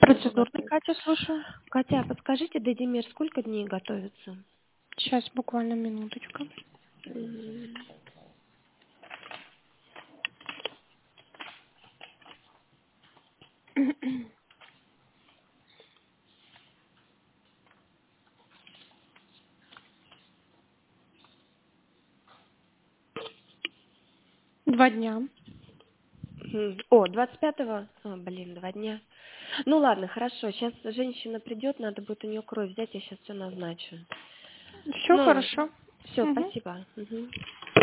Долго Процедурный, готовится. Катя, слушаю. Катя, а подскажите, Дедимир, сколько дней готовится? Сейчас, буквально минуточку. М, 2 дня. О, 25-го? Блин, 2 дня. Ну ладно, хорошо. Сейчас женщина придет, надо будет у нее кровь взять, я сейчас все назначу. Все Ну, хорошо. все, Мгм. спасибо. Мгм.